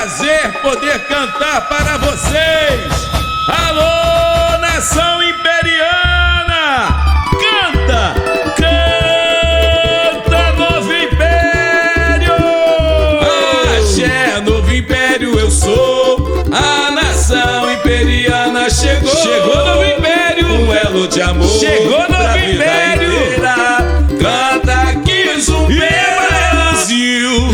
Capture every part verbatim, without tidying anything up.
prazer poder cantar para vocês. Alô, nação imperiana! Canta! Canta, Novo Império! Axé, Novo Império eu sou. A nação imperiana chegou. Chegou, Novo Império! Um elo de amor. Chegou, Novo Império! Canta que zumbeira reluziu,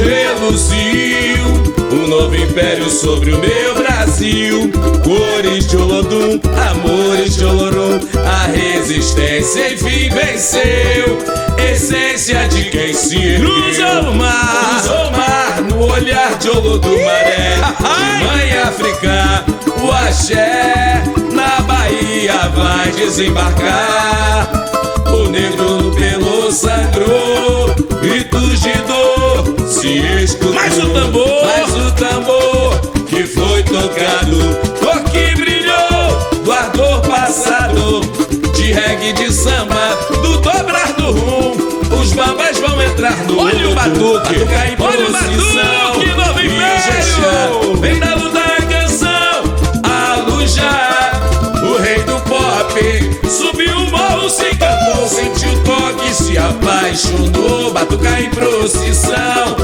reluziu o novo império sobre o meu Brasil. Cores de Olodum, amores de Olorum, a resistência enfim venceu. Essência de quem se ergueu. Cruzou o mar, cruzou o mar no olhar de Olodumaré. De mãe África, o axé na Bahia vai desembarcar. O negro no pelo sangrou, gritos de dor se escutou. Mais o tambor, mais o tambor que foi tocado, cor que brilhou do ardor passado, de reggae, de samba, do dobrar do rum. Os bambas vão entrar no olha o batuque, batucar em procissão. Que Novo Império vem da luta a canção, a Alujá, o rei do pop, subiu o morro, se encantou, sentiu o toque, se apaixonou, batucar em procissão.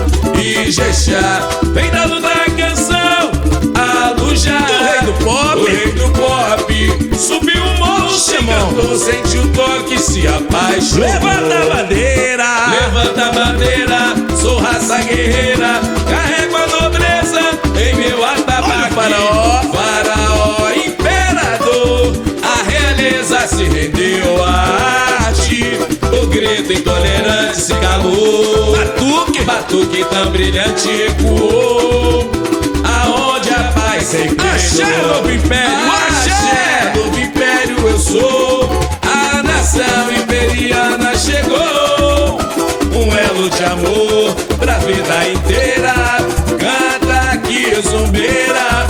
Ijexá, vem da luta a canção, Alujá, o rei do pop, o rei do pop, subiu o morro, se encantou, sentiu o toque, se apaixonou. Levanta a bandeira, levanta a bandeira, sou raça guerreira, carrego a nobreza em meu atabaque. Faraó, faraó, imperador, a realeza se rendeu à arte. O grito intolerante se calou, batuque, batuque tão brilhante ecoou. Aonde a paz se imperou. Axé, Novo Império, axé, Novo Império eu sou. A nação imperiana chegou. Um elo de amor pra vida inteira. Canta aqui, zumbeira.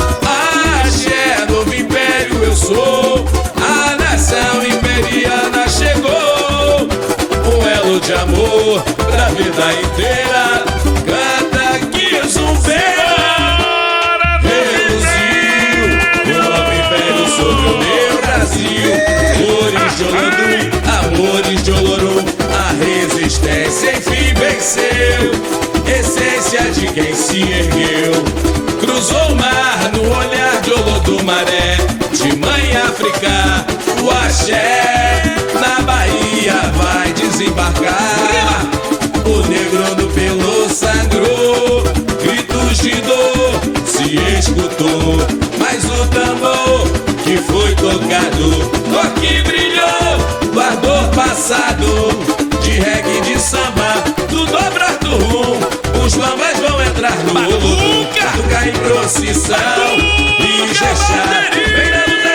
Axé, Novo Império eu sou. A nação imperiana chegou. Um elo de amor pra vida inteira. Canta aqui, zumbeira. Reluziu o novo império sobre o meu Brasil. Cores de Olodum, amores de Olorum, a resistência enfim venceu. Essência de quem se ergueu. Cruzou o mar no olhar de Olodumaré. De mãe África, o axé na Bahia vai desembarcar. O negro no pelo sangrou, gritos de dor se escutou. Mas o tambor que foi tocado, toque brilhou do ardor passado, de reggae, de samba, do dobrar do rum. Os bambas vão entrar no Olodum, batucar em procissão. Ijexá, vem da luta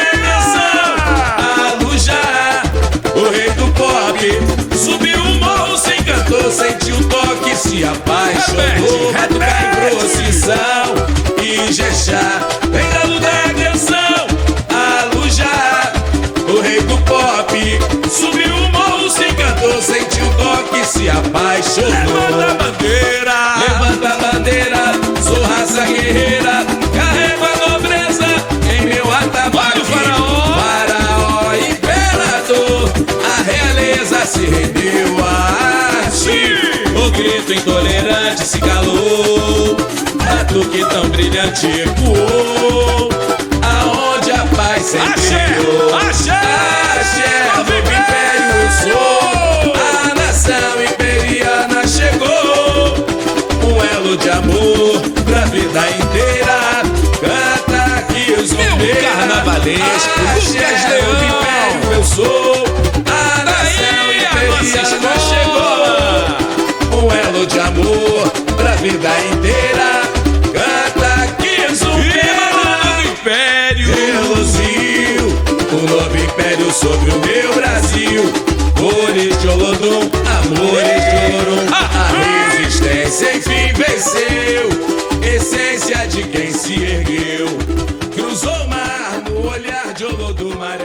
a canção, Alujá, o rei do pop, subiu o morro, se encantou, sentiu o toque, se apaixonou, batucar em procissão. Ijexá, vem da luta a canção, Alujá, o rei do pop, subiu o morro, se encantou, sentiu o toque, se apaixonou. Levanta a bandeira, levanta a bandeira, sou raça guerreira, carrego a nobreza em meu atabaque. Faraó, faraó, imperador, a realeza se rendeu à arte. O grito intolerante se calou, batuque tão brilhante ecoou. Aonde a paz se empenhou. Axé, axé, Novo Império eu sou. A nação imperiana chegou. Um elo de amor pra vida inteira. Canta aqui os zumbeira. Carnavalesco, axé, Novo Império eu sou. A nação imperiana chegou. Um elo de amor pra vida inteira. Canta aqui os zumbeira. Novo Império reluziu o novo império sobre o meu Brasil. Cores de Olodum, amores de Olorum, a resistência enfim venceu. Essência de quem se ergueu. Cruzou o mar no olhar de Olodumaré.